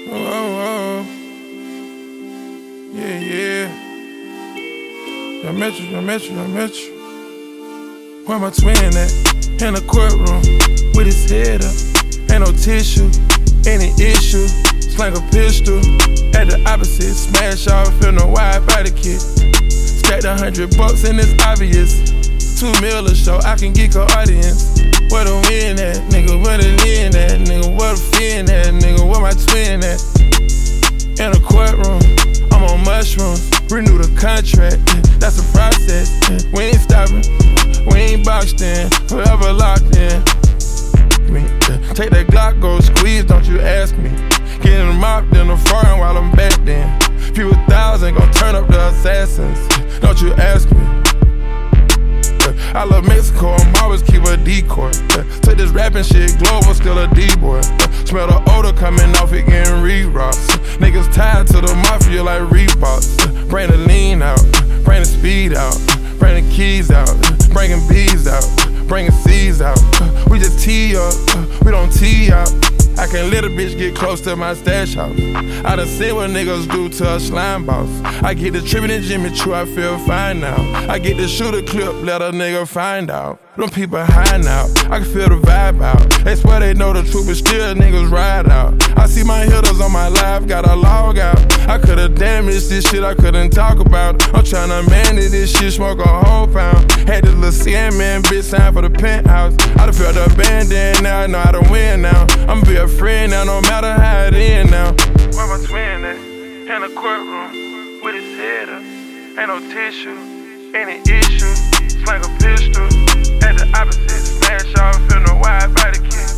Oh, yeah. I met you. Where my twin at? In the courtroom, with his head up. Ain't no tissue, any issue. Slang a pistol, at the opposite. Smash off in a wide body kit. Stacked $100 and it's obvious. $2 million a show, I can get an audience. Where the win at, nigga? Where the lean at, nigga? Where the fin at, nigga? Where my twin at? In a courtroom, I'm on mushrooms. Renew the contract, that's a process. We ain't stopping, we ain't boxed in, forever locked in. Take that Glock, go squeeze, don't you ask me. Getting mopped in the foreign while I'm back then. Few 1,000 gon' turn up the assassins, don't you ask me. I love Mexico, I'm always keep a decoy. Take this rapping shit, global, still a D-boy. Smell the odor coming off it, getting re-rocks. Niggas tied to the mafia like Reeboks. Bring the lean out, bring the speed out, bring the keys out, bringing bees out, bringing C's out. We just tee up, we don't tee out. I can't let a bitch get close to my stash house. I done seen what niggas do to a slime boss. I get the trippin' and Jimmy Choo, I feel fine now. I get to shoot a clip, let a nigga find out. Them people high now, I can feel the vibe out. They swear they know the truth, but still niggas ride out. I see my hitters on my live, got a log out. I could've damaged this shit I couldn't talk about. I'm tryna manage this shit, smoke a whole pound. Had this little Sandman bitch sign for the penthouse. I done felt the bandana, now I know how to win now. I'ma be a friend now, no matter how it end now. Where my twin at? In the courtroom, with his head up. Ain't no tissue, any issue. Slang a pistol, at the opposite. Smash off in a wide body kit.